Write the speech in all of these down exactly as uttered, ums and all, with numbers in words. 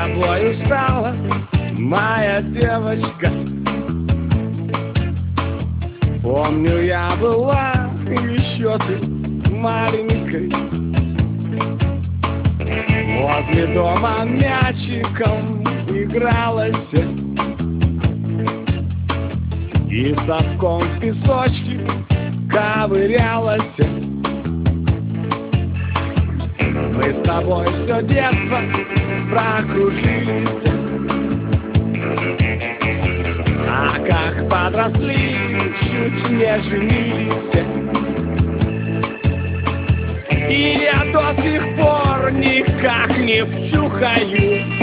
тобою стала моя девочка. Помню, я была еще ты маленькой. Возле дома мячиком игралась и соском в песочке ковырялась. Мы с тобой все детство прокружились, а как подросли, чуть не женились. И я до сих пор никак не вчухаюсь,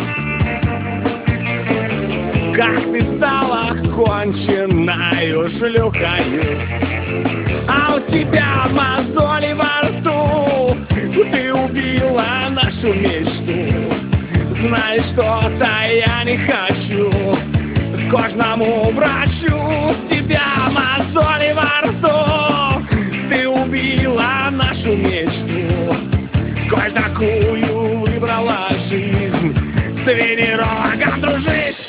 как ты стала конченною шлюхою. А у тебя мозоли во рту, ты убила нашу мечту. Знаешь, что-то я не хочу к кожному врачу. У тебя мозоли во рту, ты убила нашу мечту. Коль такую выбрала жизнь, с венерологом дружить.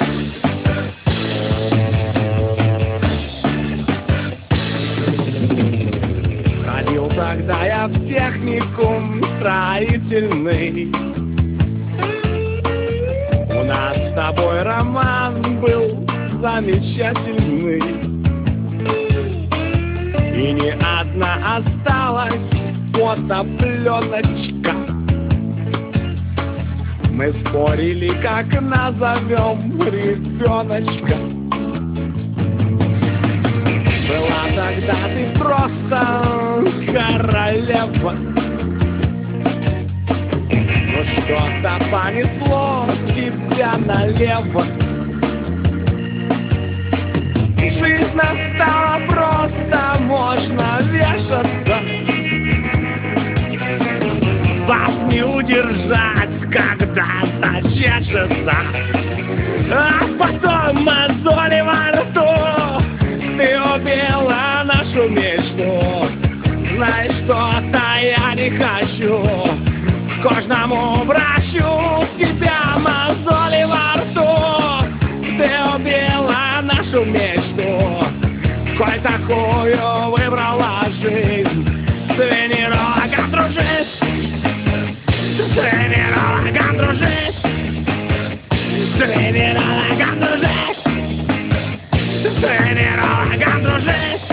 Ходил тогда я в техникум строительный. У нас с тобой роман был замечательный, и не одна осталась фотопленочка. Мы спорили, как назовем ребеночка. Была тогда ты просто королева, но что-то понесло тебя налево. Жизнь настала просто, можно вешаться. Вас не удержать, когда зачешется. А потом мозоли во рту, ты убила нашу мечту. Знаешь, что-то я не хочу к кожному врачу. У тебя мозоли во рту, ты убила нашу мечту. Коль такую выбрала жизнь, с венерологом дружить. С венерологом дружить. С венерологом дружить. С венерологом дружить.